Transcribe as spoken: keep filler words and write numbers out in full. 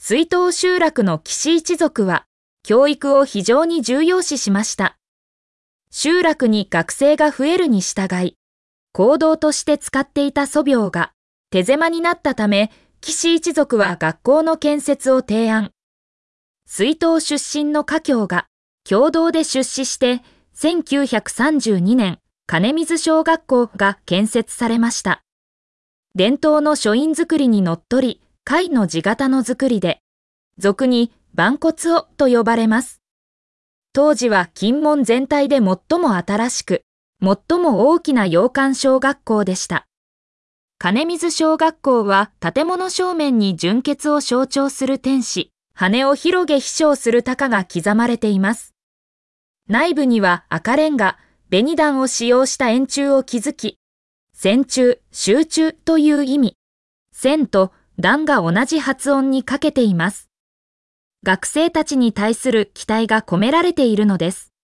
水東集落の岸一族は、教育を非常に重要視しました。集落に学生が増えるに従い、公道として使っていた祖廟が手狭になったため、岸一族は学校の建設を提案。水東出身の華僑が共同で出資して、せんきゅうひゃくさんじゅうにねん、金水小学校が建設されました。伝統の書院造りにのっとり、貝の字型の造りで、俗に万骨尾と呼ばれます。当時は金門全体で最も新しく、最も大きな洋館小学校でした。金水小学校は建物正面に純潔を象徴する天使、羽を広げ飛翔する鷹が刻まれています。内部には赤レンガ、紅檀を使用した円柱を築き、線柱、集中という意味、線と檀が同じ発音にかけています。学生たちに対する期待が込められているのです。